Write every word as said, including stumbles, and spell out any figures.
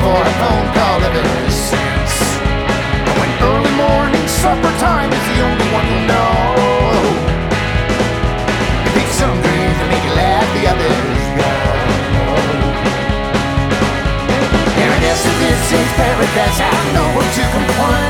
for a phone call ever since. And when early morning supper time is the only one you'll know, you pick some dreams that make you laugh, the others go. And I guess if this is paradise, I have no one to complain.